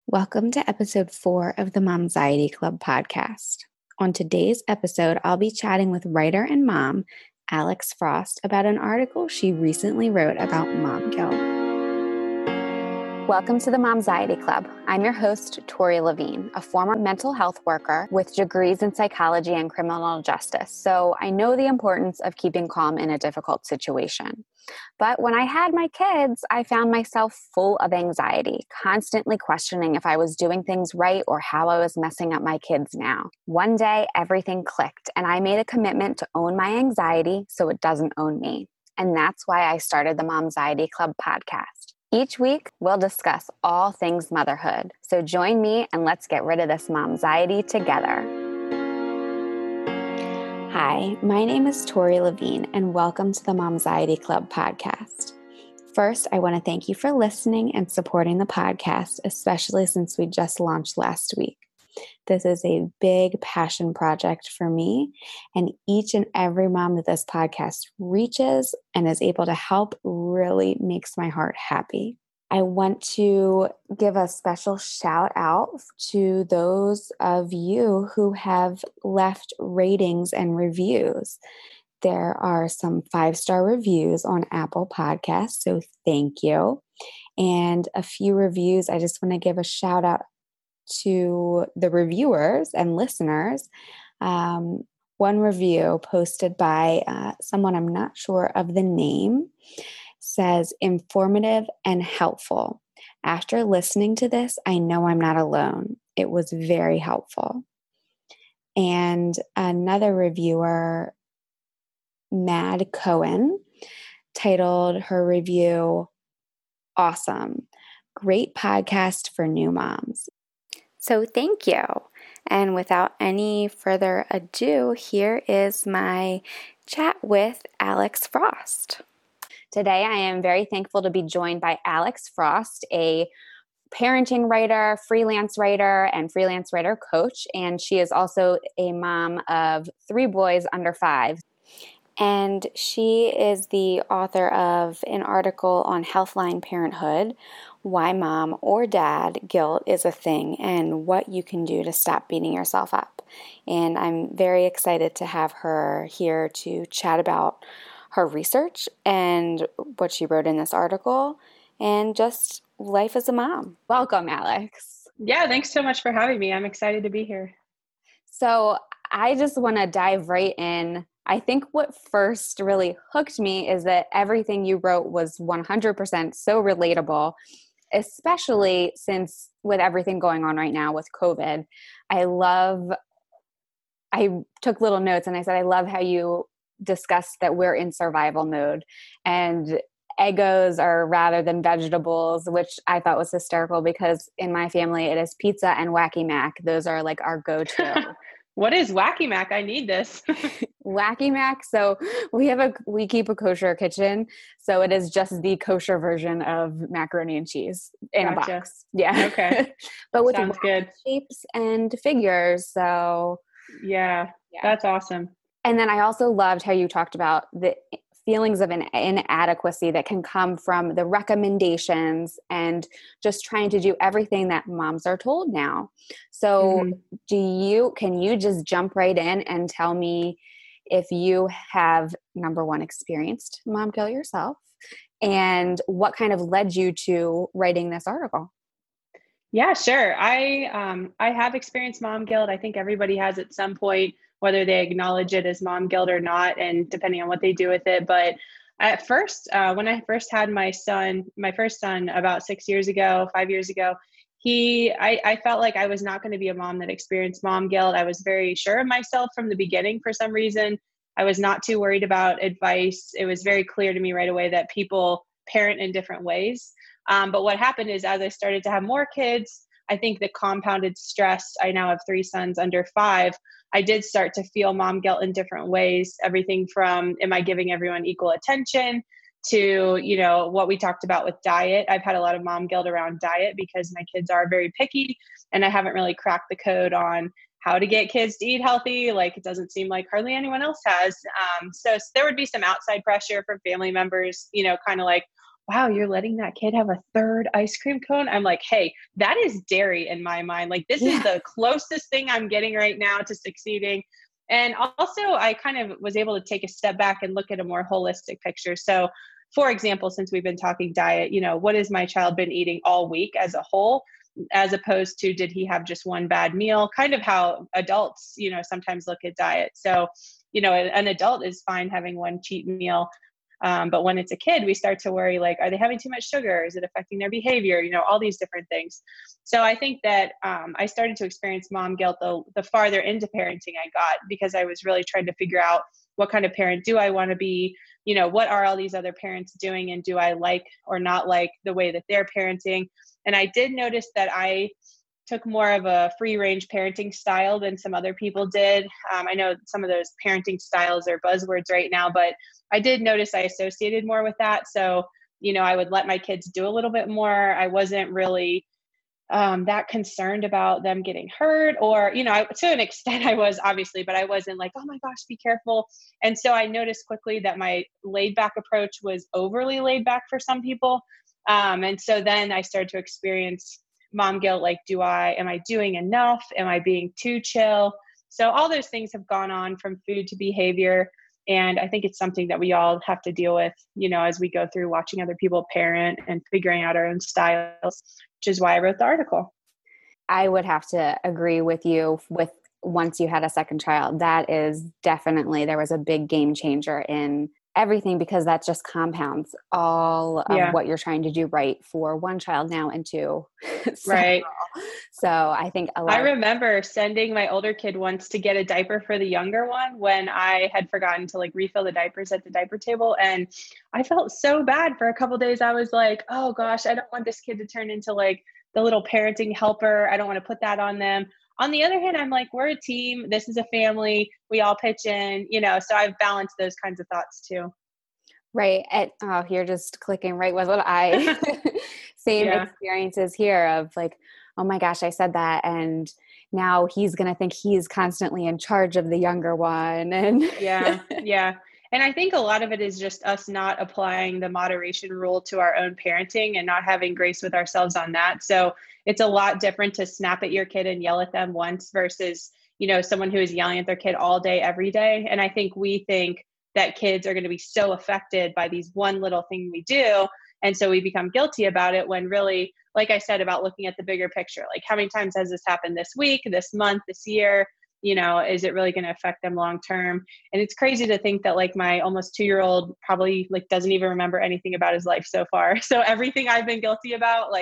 Welcome to episode 4 of the Momxiety Club podcast. On today's episode, I'll be chatting with writer and mom, Alex Frost, about an article she recently wrote about mom guilt. Welcome to the Momxiety Club. I'm your host, Tori Levine, a former mental health worker with degrees in psychology and criminal justice, so I know the importance of keeping calm in a difficult situation. But when I had my kids, I found myself full of anxiety, constantly questioning if I was doing things right or how I was messing up my kids now. One day, everything clicked, and I made a commitment to own my anxiety so it doesn't own me. And that's why I started the Momxiety Club podcast. Each week, we'll discuss all things motherhood. So join me and let's get rid of this momxiety together. Hi, my name is Tori Levine, and welcome to the Momxiety Club podcast. First, I want to thank you for listening and supporting the podcast, especially since we just launched last week. This is a big passion project for me, and each and every mom that this podcast reaches and is able to help really makes my heart happy. I want to give a special shout out to those of you who have left ratings and reviews. There are some 5-star reviews on Apple Podcasts, so thank you. And a few reviews, I just want to give a shout out to the reviewers and listeners. One review posted by someone I'm not sure of the name says, informative and helpful. After listening to this, I know I'm not alone. It was very helpful. And another reviewer, Mad Cohen, titled her review, Awesome. Great podcast for new moms. So thank you. And without any further ado, here is my chat with Alex Frost. Today, I am very thankful to be joined by Alex Frost, a parenting writer, freelance writer, and freelance writer coach. And she is also a mom of 3 boys under 5. And she is the author of an article on Healthline Parenthood, Why Mom or Dad Guilt is a Thing and What You Can Do to Stop Beating Yourself Up. And I'm very excited to have her here to chat about her research and what she wrote in this article and just life as a mom. Welcome, Alex. Yeah, thanks so much for having me. I'm excited to be here. So I just want to dive right in. I think what first really hooked me is that everything you wrote was 100% so relatable, especially since with everything going on right now with COVID. I took little notes and I said, I love how you discussed that we're in survival mode and Eggos are rather than vegetables, which I thought was hysterical because in my family it is pizza and Wacky Mac. Those are like our go-to. What is Wacky Mac? I need this. Wacky Mac. So we keep a kosher kitchen. So it is just the kosher version of macaroni and cheese in a box. Yeah. Okay. But with sounds good shapes and figures. So yeah, that's awesome. And then I also loved how you talked about the feelings of an inadequacy that can come from the recommendations and just trying to do everything that moms are told now. So can you just jump right in and tell me if you have, number one, experienced mom guilt yourself and what kind of led you to writing this article? Yeah, sure. I have experienced mom guilt. I think everybody has at some point, whether they acknowledge it as mom guilt or not, and depending on what they do with it. But at first, when I first had my first son about 5 years ago, I felt like I was not going to be a mom that experienced mom guilt. I was very sure of myself from the beginning for some reason. I was not too worried about advice. It was very clear to me right away that people parent in different ways. But what happened is as I started to have more kids, I think the compounded stress, I now have 3 sons under 5, I did start to feel mom guilt in different ways. Everything from, am I giving everyone equal attention to, what we talked about with diet. I've had a lot of mom guilt around diet because my kids are very picky and I haven't really cracked the code on how to get kids to eat healthy. Like it doesn't seem like hardly anyone else has. So there would be some outside pressure from family members, kind of like, wow, you're letting that kid have a third ice cream cone? I'm like, hey, that is dairy in my mind. Like, this is Yeah. the closest thing I'm getting right now to succeeding. And also, I kind of was able to take a step back and look at a more holistic picture. So, for example, since we've been talking diet, what has my child been eating all week as a whole, as opposed to did he have just one bad meal? Kind of how adults, sometimes look at diet. So, an adult is fine having one cheat meal. But when it's a kid, we start to worry, like, are they having too much sugar? Is it affecting their behavior? All these different things. So I think that I started to experience mom guilt the farther into parenting I got, because I was really trying to figure out what kind of parent do I want to be? What are all these other parents doing? And do I like or not like the way that they're parenting? And I did notice that I took more of a free range parenting style than some other people did. I know some of those parenting styles are buzzwords right now, but I did notice I associated more with that. So, I would let my kids do a little bit more. I wasn't really that concerned about them getting hurt, or, to an extent I was, obviously, but I wasn't like, oh my gosh, be careful. And so I noticed quickly that my laid back approach was overly laid back for some people. And so then I started to experience mom guilt, like, am I doing enough? Am I being too chill? So all those things have gone on from food to behavior. And I think it's something that we all have to deal with, as we go through watching other people parent and figuring out our own styles, which is why I wrote the article. I would have to agree with you with once you had a second child. That is definitely, there was a big game changer in everything, because that just compounds all of what you're trying to do right for one child now into right. So I think I remember sending my older kid once to get a diaper for the younger one when I had forgotten to refill the diapers at the diaper table. And I felt so bad for a couple of days. I was like, oh gosh, I don't want this kid to turn into the little parenting helper. I don't want to put that on them. On the other hand, I'm like, we're a team. This is a family. We all pitch in, so I've balanced those kinds of thoughts too. Right. You're just clicking right with what I, same experiences here of like, oh my gosh, I said that. And now he's going to think he's constantly in charge of the younger one. And yeah. And I think a lot of it is just us not applying the moderation rule to our own parenting and not having grace with ourselves on that. So it's a lot different to snap at your kid and yell at them once versus, someone who is yelling at their kid all day, every day. And I think we think that kids are going to be so affected by these one little thing we do. And so we become guilty about it, when really, like I said, about looking at the bigger picture, like how many times has this happened this week, this month, this year? Is it really going to affect them long term? And it's crazy to think that my almost 2-year-old probably doesn't even remember anything about his life so far. So everything I've been guilty about,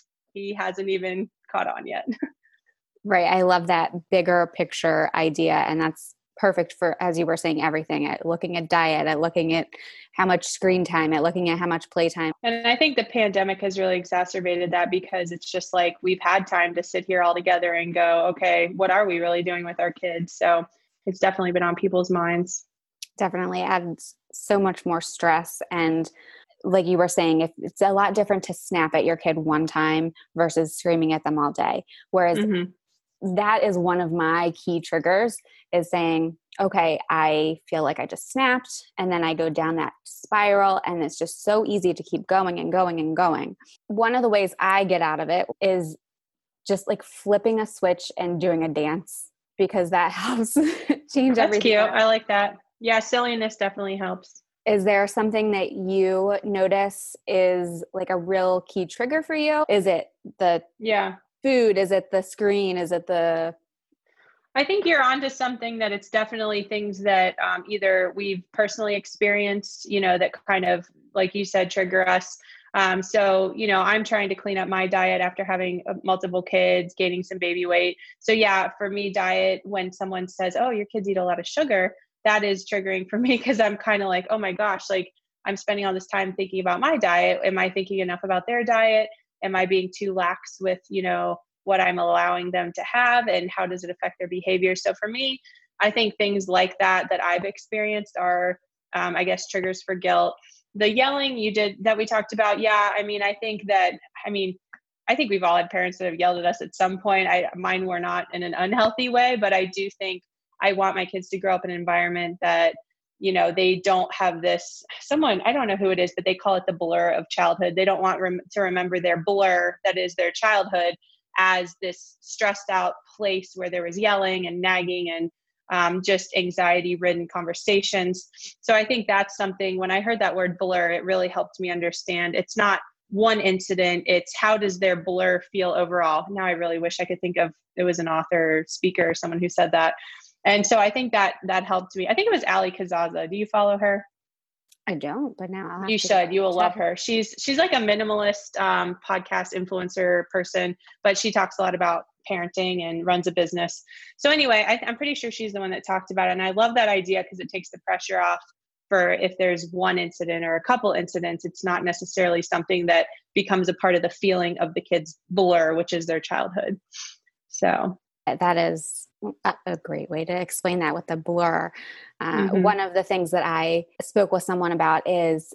he hasn't even caught on yet. Right. I love that bigger picture idea. And that's perfect for, as you were saying, everything, at looking at diet, at looking at how much screen time, at looking at how much playtime. And I think the pandemic has really exacerbated that, because it's just we've had time to sit here all together and go, okay, what are we really doing with our kids? So it's definitely been on people's minds. Definitely adds so much more stress. And like you were saying, it's a lot different to snap at your kid one time versus screaming at them all day. Whereas that is one of my key triggers, is saying, okay, I feel like I just snapped, and then I go down that spiral, and it's just so easy to keep going and going and going. One of the ways I get out of it is just flipping a switch and doing a dance, because that helps change everything. That's cute. I like that. Yeah, silliness definitely helps. Is there something that you notice is a real key trigger for you? Is it the food? Is it the screen? Is it I think you're onto something, that it's definitely things that either we've personally experienced, that kind of, like you said, trigger us. So, I'm trying to clean up my diet after having multiple kids, gaining some baby weight. So yeah, for me, diet, when someone says, oh, your kids eat a lot of sugar, that is triggering for me, because I'm kind of like, oh my gosh, I'm spending all this time thinking about my diet. Am I thinking enough about their diet? Am I being too lax with, what I'm allowing them to have, and how does it affect their behavior? So for me, I think things like that I've experienced are, I guess, triggers for guilt. The yelling that we talked about. Yeah. I think we've all had parents that have yelled at us at some point. Mine were not in an unhealthy way, but I do think I want my kids to grow up in an environment that, they don't have this, someone, I don't know who it is, but they call it the blur of childhood. They don't want to remember their blur, that is their childhood, as this stressed out place where there was yelling and nagging and just anxiety ridden conversations. So I think that's something, when I heard that word blur, it really helped me understand it's not one incident, it's how does their blur feel overall. Now I really wish I could think of, it was an author or speaker or someone who said that. And so I think that helped me. I think it was Ali Kazaza. Do you follow her? I don't, but now I'll have you to should. You will love her. She's like a minimalist podcast influencer person, but she talks a lot about parenting and runs a business. So anyway, I'm pretty sure she's the one that talked about it. And I love that idea because it takes the pressure off for if there's one incident or a couple incidents, it's not necessarily something that becomes a part of the feeling of the kid's blur, which is their childhood. So that is a great way to explain that with the blur. One of the things that I spoke with someone about is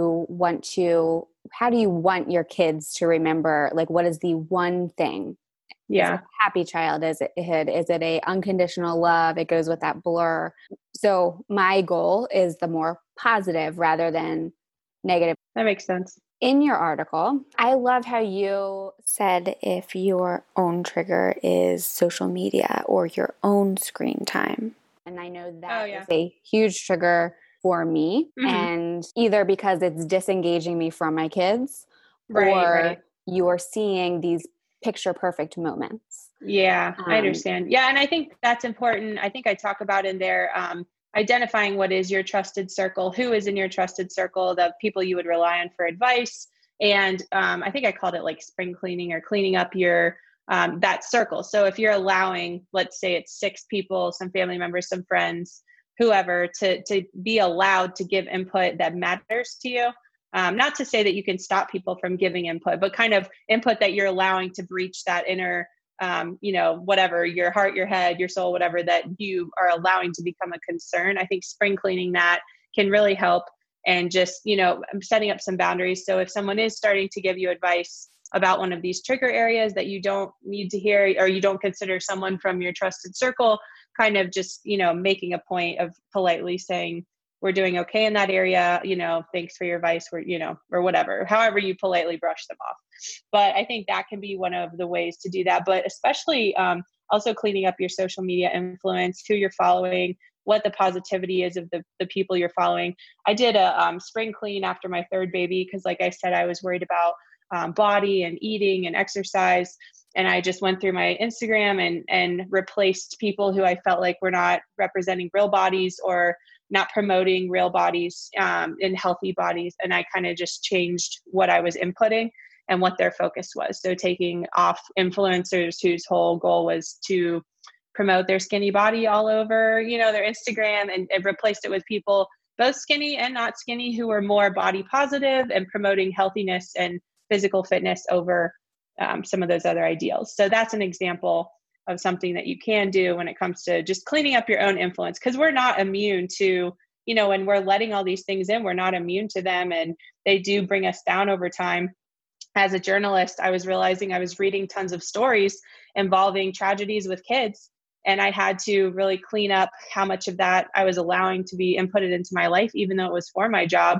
how do you want your kids to remember? Like, what is the one thing? Yeah. Is it a happy child? Is it a unconditional love? It goes with that blur. So my goal is the more positive rather than negative. That makes sense. In your article, I love how you said if your own trigger is social media or your own screen time. And I know that is a huge trigger for me. And either because it's disengaging me from my kids or you're seeing these picture perfect moments. Yeah, I understand. Yeah. And I think that's important. I think I talk about in there, identifying what is your trusted circle, who is in your trusted circle, the people you would rely on for advice. And I think I called it like spring cleaning or cleaning up your, that circle. So if you're allowing, let's say it's 6 people, some family members, some friends, whoever, to be allowed to give input that matters to you. Not to say that you can stop people from giving input, but kind of input that you're allowing to breach that inner, whatever, your heart, your head, your soul, whatever, that you are allowing to become a concern. I think spring cleaning that can really help, and just, setting up some boundaries. So if someone is starting to give you advice about one of these trigger areas that you don't need to hear, or you don't consider someone from your trusted circle, kind of just, making a point of politely saying, we're doing okay in that area, thanks for your advice, or whatever, however you politely brush them off. But I think that can be one of the ways to do that. But especially also cleaning up your social media influence, who you're following, what the positivity is of the people you're following. I did a spring clean after my 3rd baby, because like I said, I was worried about body and eating and exercise. And I just went through my Instagram and replaced people who I felt like were not representing real bodies or not promoting real bodies and healthy bodies. And I kind of just changed what I was inputting and what their focus was. So taking off influencers whose whole goal was to promote their skinny body all over, their Instagram, and replaced it with people both skinny and not skinny who were more body positive and promoting healthiness and physical fitness over some of those other ideals. So that's an example of something that you can do when it comes to just cleaning up your own influence, because we're not immune to, when we're letting all these things in, we're not immune to them, and they do bring us down over time. As a journalist, I was realizing I was reading tons of stories involving tragedies with kids, and I had to really clean up how much of that I was allowing to be inputted into my life, even though it was for my job.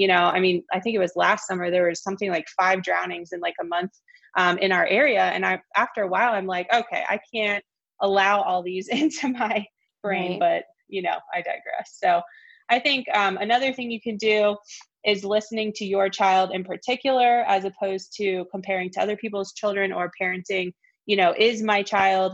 I think it was last summer, there was something like 5 drownings in like a month in our area. And after a while, I'm like, okay, I can't allow all these into my brain, but I digress. So I think another thing you can do is listening to your child in particular, as opposed to comparing to other people's children or parenting. Is my child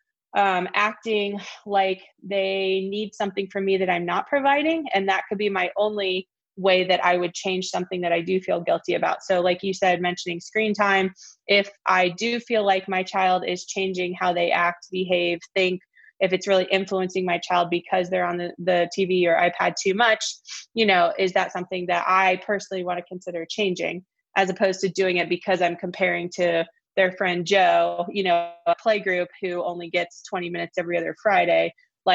acting like they need something from me that I'm not providing? And that could be my only way that I would change something that I do feel guilty about. So like you said, mentioning screen time, if I do feel like my child is changing how they act, behave, think, if it's really influencing my child because they're on the TV or iPad too much, is that something that I personally want to consider changing, as opposed to doing it because I'm comparing to their friend Joe, a play group who only gets 20 minutes every other Friday.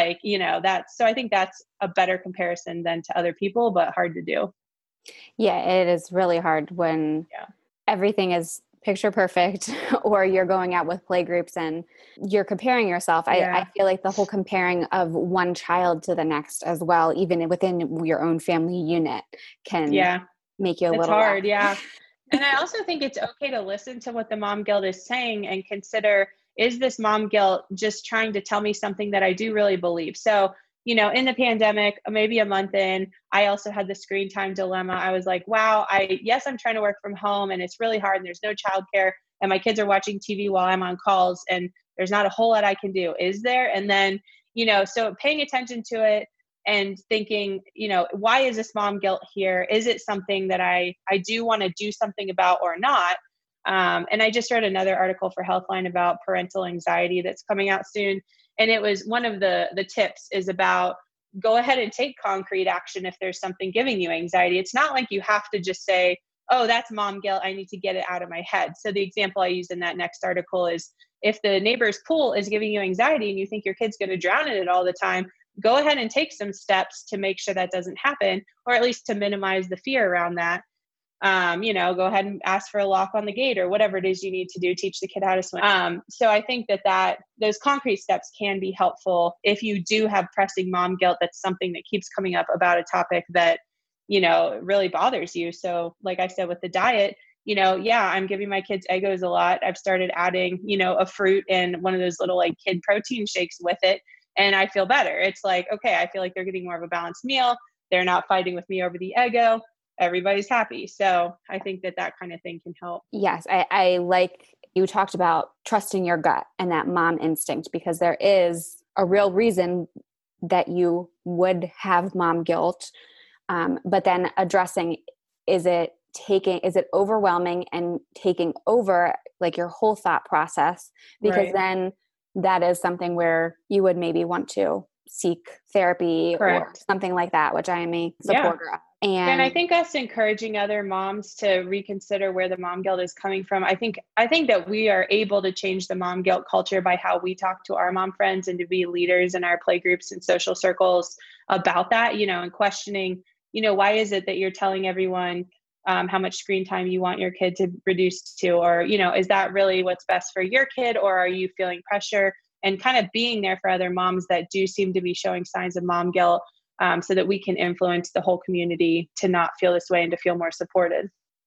So I think that's a better comparison than to other people, but hard to do. Yeah, it is really hard when everything is picture perfect, or you're going out with play groups and you're comparing yourself. I feel like the whole comparing of one child to the next as well, even within your own family unit, can make you a it's little hard. less. Yeah. And I also think it's okay to listen to what the mom guilt is saying and consider, is this mom guilt just trying to tell me something that I do really believe? So, you know, in the pandemic, maybe a month in, I also had the screen time dilemma. I was like, wow, I'm trying to work from home and it's really hard and there's no childcare and my kids are watching TV while I'm on calls and there's not a whole lot I can do. Is there? And then, you know, so paying attention to it and thinking, you know, why is this mom guilt here? Is it something that I do want to do something about or not? And I just read another article for Healthline about parental anxiety that's coming out soon. And it was one of the tips is about go ahead and take concrete action if there's something giving you anxiety. It's not like you have to just say, oh, that's mom guilt, I need to get it out of my head. So the example I used in that next article is if the neighbor's pool is giving you anxiety and you think your kid's going to drown in it all the time, go ahead and take some steps to make sure that doesn't happen, or at least to minimize the fear around that. You know, go ahead and ask for a lock on the gate or whatever it is you need to do, teach the kid how to swim. So I think that those concrete steps can be helpful if you do have pressing mom guilt. That's something that keeps coming up about a topic that, you know, really bothers you. So like I said, with the diet, you know, I'm giving my kids Eggos a lot. I've started adding, you know, a fruit and one of those little like kid protein shakes with it. And I feel better. It's like, okay, I feel like they're getting more of a balanced meal. They're not fighting with me over the Eggo. Everybody's happy. So I think that kind of thing can help. Yes. I like you talked about trusting your gut and that mom instinct, because there is a real reason that you would have mom guilt. But then addressing, is it overwhelming and taking over like your whole thought process? Because then that is something where you would maybe want to seek therapy or something like that, which I am a supporter of. And I think us encouraging other moms to reconsider where the mom guilt is coming from. I think that we are able to change the mom guilt culture by how we talk to our mom friends and to be leaders in our play groups and social circles about that, you know, and questioning, you know, why is it that you're telling everyone how much screen time you want your kid to reduce to, or, you know, is that really what's best for your kid, or are you feeling pressure? And kind of being there for other moms that do seem to be showing signs of mom guilt, so that we can influence the whole community to not feel this way and to feel more supported.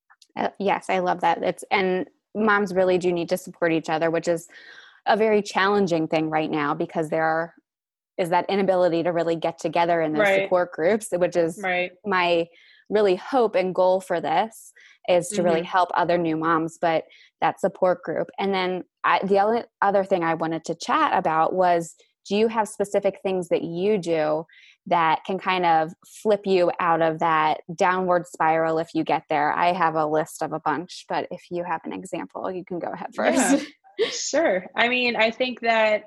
Yes, I love that. And moms really do need to support each other, which is a very challenging thing right now, because there is that inability to really get together in those support groups, which is my really hope and goal for this, is to really help other new moms, but that support group. And then the other thing I wanted to chat about was, do you have specific things that you do that can kind of flip you out of that downward spiral if you get there? I have a list of a bunch, but if you have an example, you can go ahead first. Yeah, sure. I mean, I think that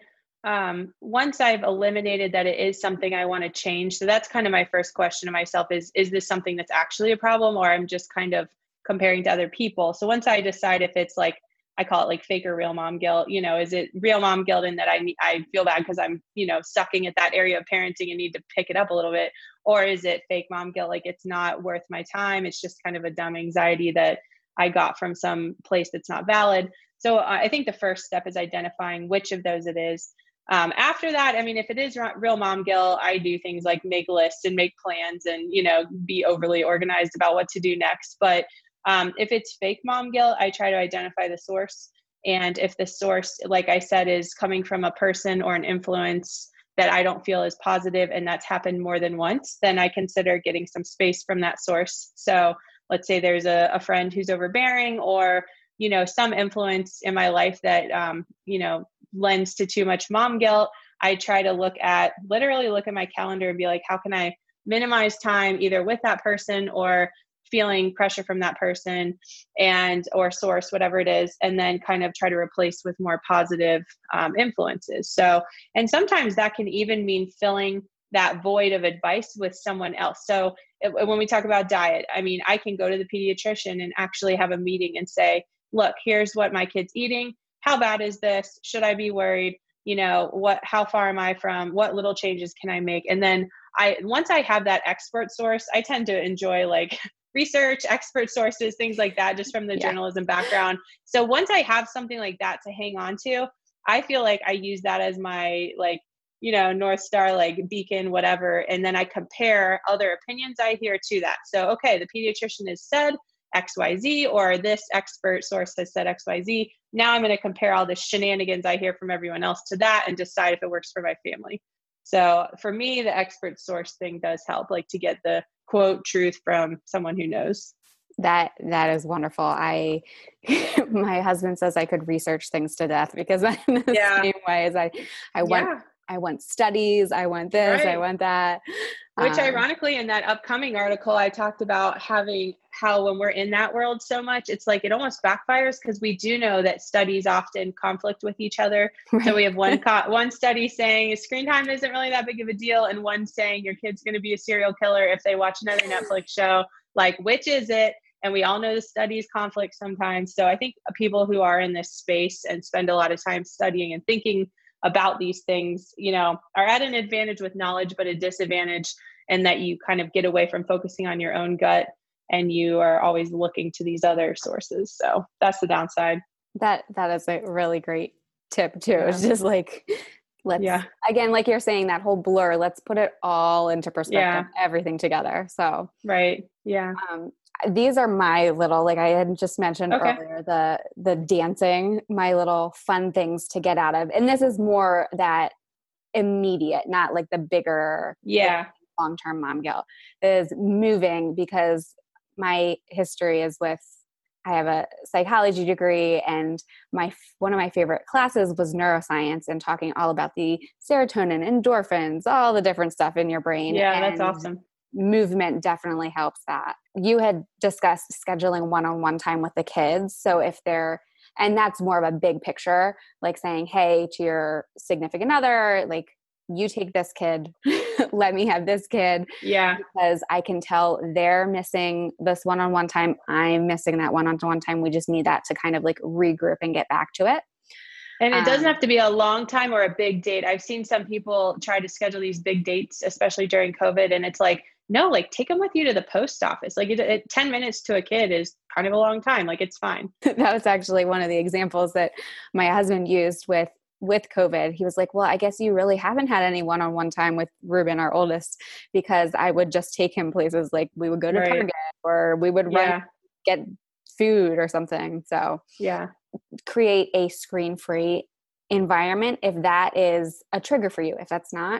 once I've eliminated that it is something I want to change, so that's kind of my first question to myself is this something that's actually a problem, or I'm just kind of comparing to other people? So once I decide if it's like, I call it like fake or real mom guilt, you know, is it real mom guilt in that I feel bad because I'm, you know, sucking at that area of parenting and need to pick it up a little bit? Or is it fake mom guilt? Like it's not worth my time. It's just kind of a dumb anxiety that I got from some place that's not valid. So I think the first step is identifying which of those it is. After that, I mean, if it is real mom guilt, I do things like make lists and make plans and, you know, be overly organized about what to do next. But if it's fake mom guilt, I try to identify the source. And if the source, like I said, is coming from a person or an influence that I don't feel is positive, and that's happened more than once, then I consider getting some space from that source. So let's say there's a friend who's overbearing, or, you know, some influence in my life that, you know, lends to too much mom guilt. I try to literally look at my calendar and be like, how can I minimize time either with that person or feeling pressure from that person or source, whatever it is, and then kind of try to replace with more positive influences. So, and sometimes that can even mean filling that void of advice with someone else. So when we talk about diet, I mean, I can go to the pediatrician and actually have a meeting and say, look, here's what my kid's eating. How bad is this? Should I be worried? You know, how far am I from? What little changes can I make? And then once I have that expert source, I tend to enjoy like research, expert sources, things like that, just from the journalism background. So once I have something like that to hang on to, I feel like I use that as my like, you know, North Star, like beacon, whatever. And then I compare other opinions I hear to that. So, okay, the pediatrician has said XYZ, or this expert source has said XYZ. Now I'm going to compare all the shenanigans I hear from everyone else to that and decide if it works for my family. So for me, the expert source thing does help, like to get the quote truth from someone who knows. That is wonderful. My husband says I could research things to death because I'm the same way as I want studies. I want this, I want that. Which ironically, in that upcoming article, I talked about how when we're in that world so much, it's like it almost backfires because we do know that studies often conflict with each other. Right. So we have one study saying screen time isn't really that big of a deal, and one saying your kid's going to be a serial killer if they watch another Netflix show. Like, which is it? And we all know the studies conflict sometimes. So I think people who are in this space and spend a lot of time studying and thinking about these things, you know, are at an advantage with knowledge, but a disadvantage, and that you kind of get away from focusing on your own gut and you are always looking to these other sources. So that's the downside. That is a really great tip too. It's just like, again, like you're saying, that whole blur, let's put it all into perspective, everything together. So, right. Yeah. These are my little, like I had just mentioned earlier, the dancing, my little fun things to get out of. And this is more that immediate, not like the bigger, long-term mom guilt, is moving, because my history is with, I have a psychology degree, and one of my favorite classes was neuroscience and talking all about the serotonin, endorphins, all the different stuff in your brain. Yeah, that's awesome. Movement definitely helps that. You had discussed scheduling one-on-one time with the kids. So and that's more of a big picture, like saying, hey, to your significant other, like, you take this kid, let me have this kid. Yeah. Because I can tell they're missing this one-on-one time. I'm missing that one-on-one time. We just need that to kind of like regroup and get back to it. And it doesn't have to be a long time or a big date. I've seen some people try to schedule these big dates, especially during COVID. And it's like, no, like take them with you to the post office. Like 10 minutes to a kid is kind of a long time. Like, it's fine. That was actually one of the examples that my husband used with COVID. He was like, well, I guess you really haven't had any one-on-one time with Ruben, our oldest, because I would just take him places, like we would go to Target, or we would run, get food or something. So create a screen-free environment if that is a trigger for you. If that's not,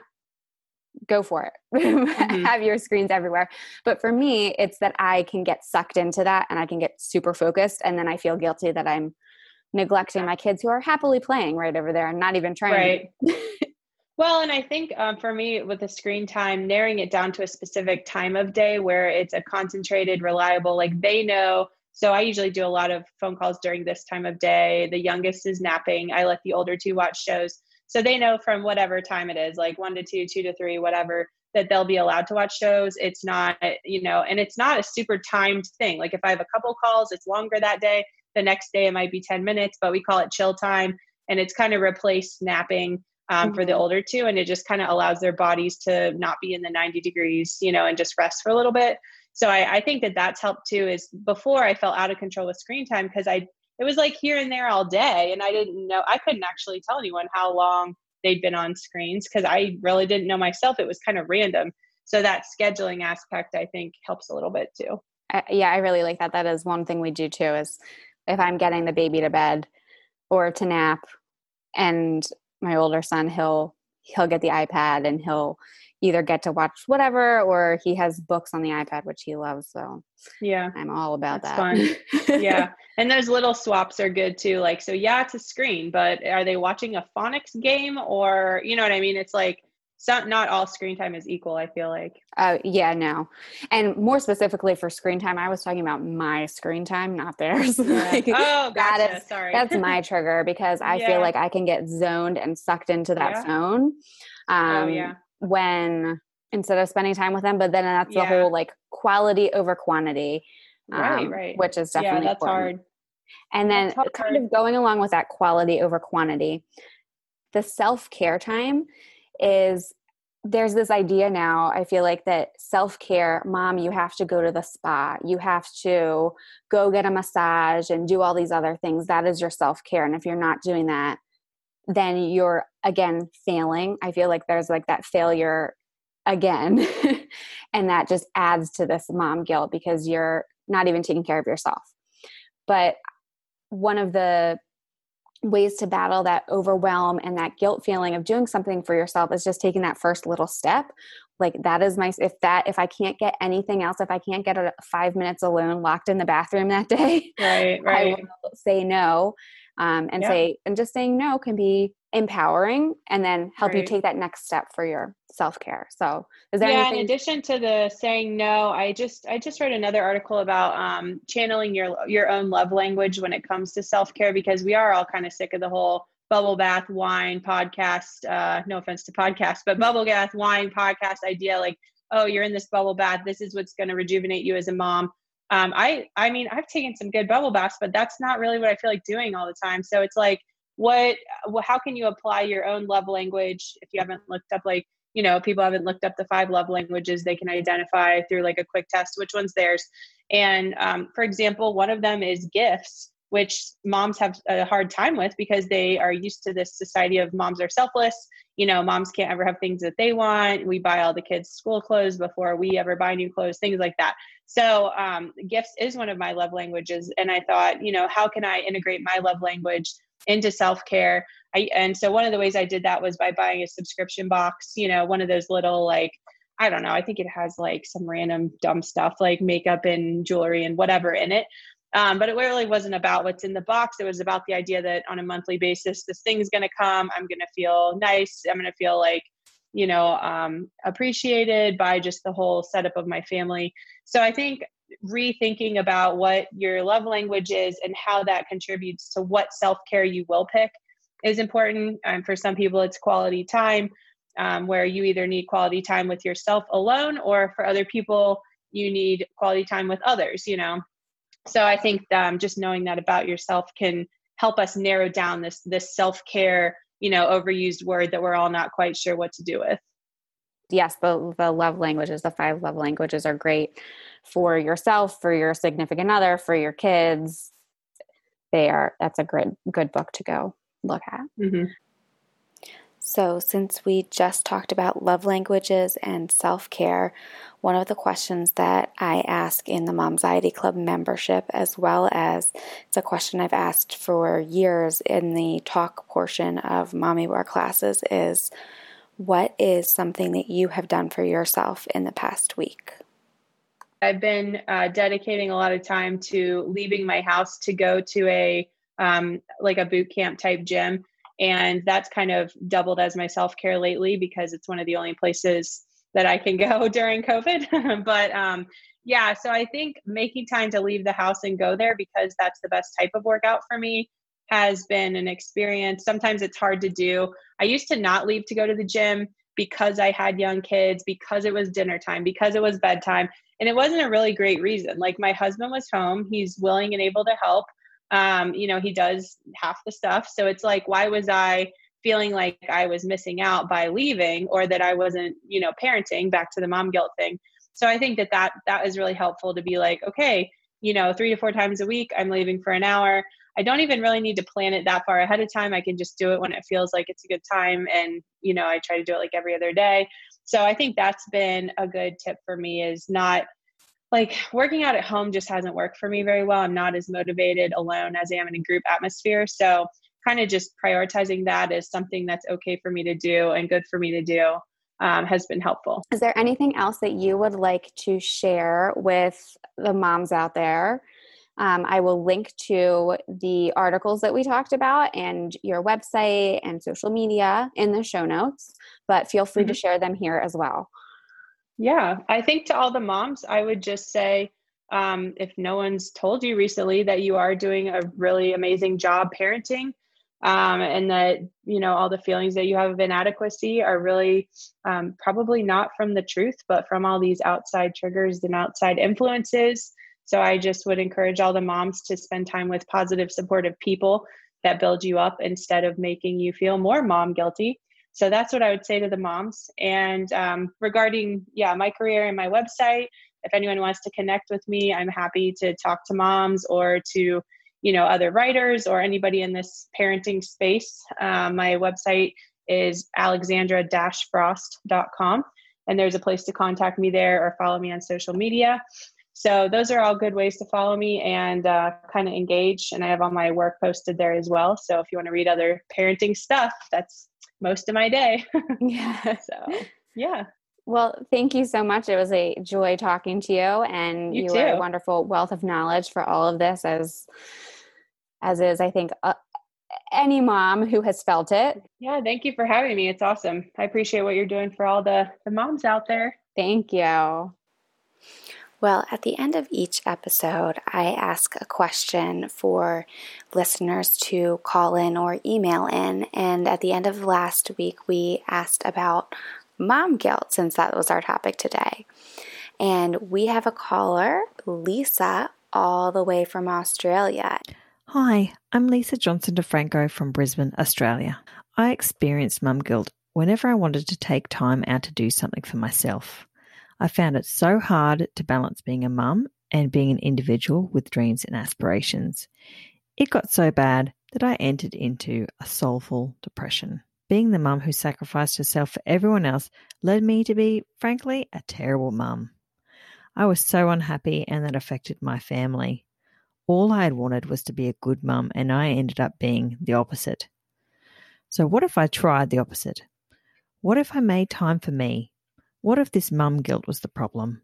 go for it. Mm-hmm. Have your screens everywhere. But for me, it's that I can get sucked into that and I can get super focused. And then I feel guilty that I'm neglecting my kids who are happily playing right over there and not even trying. Right. Well, and I think for me with the screen time, narrowing it down to a specific time of day where it's a concentrated, reliable, like they know. So I usually do a lot of phone calls during this time of day. The youngest is napping. I let the older two watch shows. So they know from whatever time it is, like 1 to 2, 2 to 3, whatever, that they'll be allowed to watch shows. It's not, you know, and it's not a super timed thing. Like if I have a couple calls, it's longer that day. The next day it might be 10 minutes, but we call it chill time. And it's kind of replaced napping for the older two. And it just kind of allows their bodies to not be in the 90 degrees, you know, and just rest for a little bit. So I think that that's helped too. Is before I felt out of control with screen time because it was like here and there all day. And I couldn't actually tell anyone how long they'd been on screens because I really didn't know myself. It was kind of random. So that scheduling aspect, I think, helps a little bit too. Yeah, I really like that. That is one thing we do too, is if I'm getting the baby to bed or to nap, and my older son, he'll get the iPad and he'll either get to watch whatever, or he has books on the iPad, which he loves. So yeah, I'm all about That's that. Fun. Yeah. And those little swaps are good too. Like, so yeah, it's a screen, but are they watching a phonics game or, you know what I mean? It's like, not all screen time is equal, I feel like. Yeah, no. And more specifically for screen time, I was talking about my screen time, not theirs. Yeah. Like, oh, gotcha. Sorry. That's my trigger because I feel like I can get zoned and sucked into that zone. When instead of spending time with them, but then that's the whole like quality over quantity, right. Which is definitely that's important. hard. And then kind of going along with that quality over quantity, the self-care time is there's this idea now, I feel like, that self-care, mom, you have to go to the spa, you have to go get a massage and do all these other things. That is your self-care. And if you're not doing that, then you're again failing. I feel like there's like that failure again. And that just adds to this mom guilt because you're not even taking care of yourself. But one of the ways to battle that overwhelm and that guilt feeling of doing something for yourself is just taking that first little step. Like that is if I can't get anything else, if I can't get 5 minutes alone locked in the bathroom that day, right. I will say no. And just saying no can be empowering and then help you take that next step for your self-care. So is there anything? In addition to the saying no, I just read another article about channeling your own love language when it comes to self-care, because we are all kind of sick of the whole bubble bath wine podcast. No offense to podcasts, but bubble bath wine podcast idea. Like, oh, you're in this bubble bath. This is what's going to rejuvenate you as a mom. I mean, I've taken some good bubble baths, but that's not really what I feel like doing all the time. So it's like, how can you apply your own love language if you haven't looked up, like, people haven't looked up the 5 love languages. They can identify through like a quick test which one's theirs. And for example, one of them is gifts, which moms have a hard time with because they are used to this society of moms are selfless. Moms can't ever have things that they want. We buy all the kids' school clothes before we ever buy new clothes, things like that. So gifts is one of my love languages. And I thought, how can I integrate my love language into self-care? And so one of the ways I did that was by buying a subscription box, one of those little, like, I don't know, I think it has like some random dumb stuff like makeup and jewelry and whatever in it. But it really wasn't about what's in the box. It was about the idea that on a monthly basis, this thing's going to come. I'm going to feel nice. I'm going to feel like, appreciated by just the whole setup of my family. So I think rethinking about what your love language is and how that contributes to what self-care you will pick is important. For some people, it's quality time, where you either need quality time with yourself alone, or for other people, you need quality time with others, So I think just knowing that about yourself can help us narrow down this self-care, overused word that we're all not quite sure what to do with. Yes, the love languages, the 5 love languages are great for yourself, for your significant other, for your kids. That's a good book to go look at. Mm-hmm. So since we just talked about love languages and self-care, one of the questions that I ask in the Momxiety Club membership, as well as it's a question I've asked for years in the talk portion of Mommy Bar classes, is what is something that you have done for yourself in the past week? I've been dedicating a lot of time to leaving my house to go to a boot camp type gym. And that's kind of doubled as my self-care lately because it's one of the only places that I can go during COVID. But so I think making time to leave the house and go there, because that's the best type of workout for me, has been an experience. Sometimes it's hard to do. I used to not leave to go to the gym because I had young kids, because it was dinner time, because it was bedtime. And it wasn't a really great reason. Like, my husband was home. He's willing and able to help. He does half the stuff. So it's like, why was I feeling like I was missing out by leaving, or that I wasn't, parenting, back to the mom guilt thing. So I think that is really helpful to be like, okay, 3 to 4 times a week, I'm leaving for an hour. I don't even really need to plan it that far ahead of time. I can just do it when it feels like it's a good time. And, I try to do it like every other day. So I think that's been a good tip for me, is not like working out at home just hasn't worked for me very well. I'm not as motivated alone as I am in a group atmosphere. So kind of just prioritizing that as something that's okay for me to do and good for me to do has been helpful. Is there anything else that you would like to share with the moms out there? I will link to the articles that we talked about and your website and social media in the show notes, but feel free to share them here as well. Yeah, I think to all the moms, I would just say, if no one's told you recently, that you are doing a really amazing job parenting, and that, all the feelings that you have of inadequacy are really probably not from the truth, but from all these outside triggers and outside influences. So I just would encourage all the moms to spend time with positive, supportive people that build you up instead of making you feel more mom guilty. So that's what I would say to the moms. And regarding, my career and my website, if anyone wants to connect with me, I'm happy to talk to moms or to, other writers or anybody in this parenting space. My website is alexandra-frost.com. And there's a place to contact me there or follow me on social media. So those are all good ways to follow me and kind of engage. And I have all my work posted there as well. So if you want to read other parenting stuff, that's most of my day. Yeah. So, yeah. Well, thank you so much. It was a joy talking to you, and You you too. are a wonderful wealth of knowledge for all of this, as is, I think, any mom who has felt it. Yeah, thank you for having me. It's awesome. I appreciate what you're doing for all the moms out there. Thank you. Well, at the end of each episode, I ask a question for listeners to call in or email in. And at the end of last week, we asked about mom guilt, since that was our topic today. And we have a caller, Lisa, all the way from Australia. Hi, I'm Lisa Johnson DeFranco from Brisbane, Australia. I experienced mum guilt whenever I wanted to take time out to do something for myself. I found it so hard to balance being a mum and being an individual with dreams and aspirations. It got so bad that I entered into a soulful depression. Being the mum who sacrificed herself for everyone else led me to be, frankly, a terrible mum. I was so unhappy, and that affected my family. All I had wanted was to be a good mum, and I ended up being the opposite. So what if I tried the opposite? What if I made time for me? What if this mum guilt was the problem?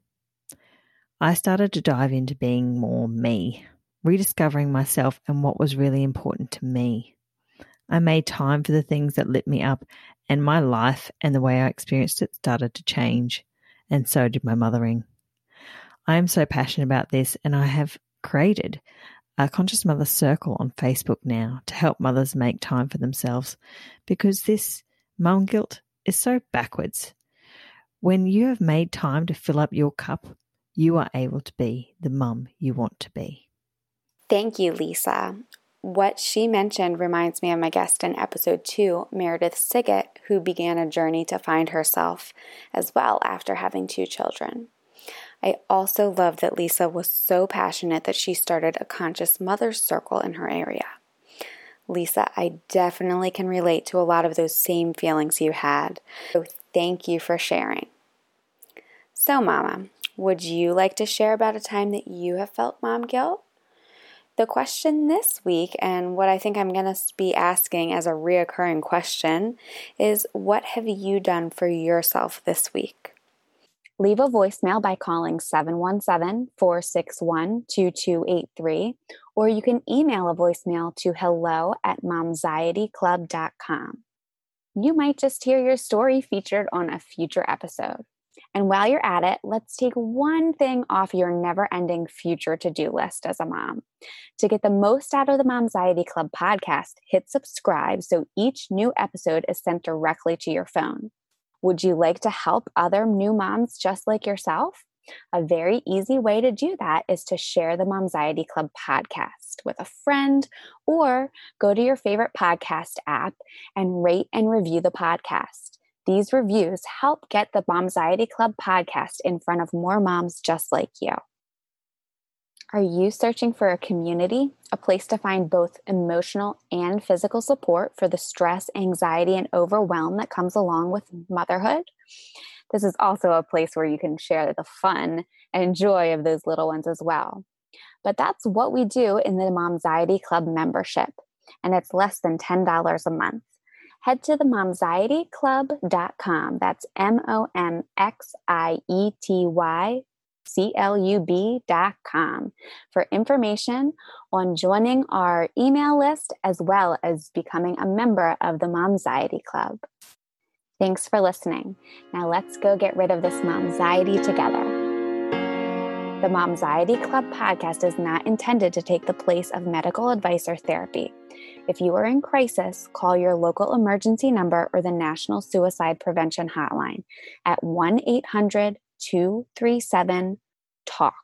I started to dive into being more me, rediscovering myself and what was really important to me. I made time for the things that lit me up, and my life and the way I experienced it started to change, and so did my mothering. I am so passionate about this, and I have created a Conscious Mother Circle on Facebook now to help mothers make time for themselves, because this mum guilt is so backwards. When you have made time to fill up your cup, you are able to be the mum you want to be. Thank you, Lisa. What she mentioned reminds me of my guest in episode 2, Meredith Siggett, who began a journey to find herself as well after having 2 children. I also love that Lisa was so passionate that she started a Conscious Mother Circle in her area. Lisa, I definitely can relate to a lot of those same feelings you had. So thank you for sharing. So, Mama, would you like to share about a time that you have felt mom guilt? The question this week, and what I think I'm going to be asking as a reoccurring question, is what have you done for yourself this week? Leave a voicemail by calling 717-461-2283, or you can email a voicemail to hello@momxietyclub.com. You might just hear your story featured on a future episode. And while you're at it, let's take one thing off your never-ending future to-do list as a mom. To get the most out of the Momxiety Club podcast, hit subscribe so each new episode is sent directly to your phone. Would you like to help other new moms just like yourself? A very easy way to do that is to share the Momxiety Club podcast with a friend, or go to your favorite podcast app and rate and review the podcast. These reviews help get the Momxiety Club podcast in front of more moms just like you. Are you searching for a community, a place to find both emotional and physical support for the stress, anxiety, and overwhelm that comes along with motherhood? This is also a place where you can share the fun and joy of those little ones as well. But that's what we do in the Momxiety Club membership, and it's less than $10 a month. Head to the momxietyclub.com. That's momxiety.club.com for information on joining our email list, as well as becoming a member of the Momxiety Club. Thanks for listening. Now let's go get rid of this momxiety together. The Momxiety Club podcast is not intended to take the place of medical advice or therapy. If you are in crisis, call your local emergency number or the National Suicide Prevention Hotline at 1-800-237-TALK.